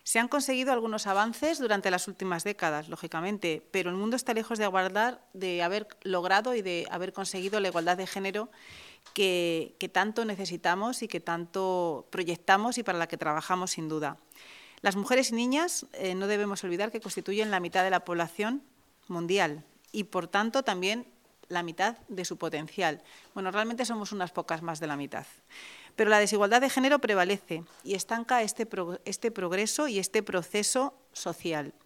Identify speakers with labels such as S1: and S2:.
S1: Se han conseguido algunos avances durante las últimas décadas, lógicamente, pero el mundo está lejos de haber logrado y de haber conseguido la igualdad de género que tanto necesitamos y que tanto proyectamos y para la que trabajamos sin duda. Las mujeres y niñas no debemos olvidar que constituyen la mitad de la población mundial y, por tanto, también la mitad de su potencial. Bueno, realmente somos unas pocas más de la mitad. Pero la desigualdad de género prevalece y estanca este progreso y este proceso social.